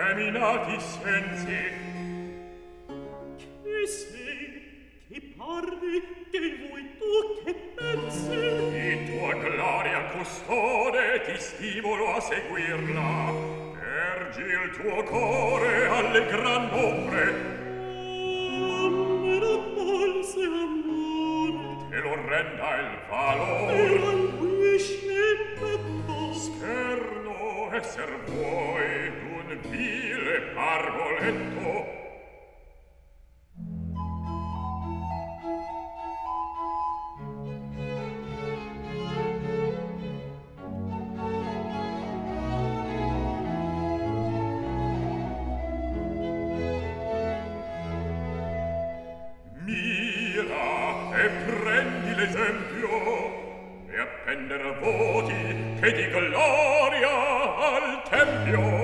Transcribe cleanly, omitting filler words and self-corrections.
effeminati sensi. Che sei, che parli, che vuoi tu, che pensi? Di tua gloria custode ti stimolo a seguirla. Ergi il tuo core alle gran ombre. Polse amore, te lo renda il valor. e languisce in petto. Scherno esser vuoi d'un vile parvoletto. E prendi l'esempio e appender voti che di gloria al tempio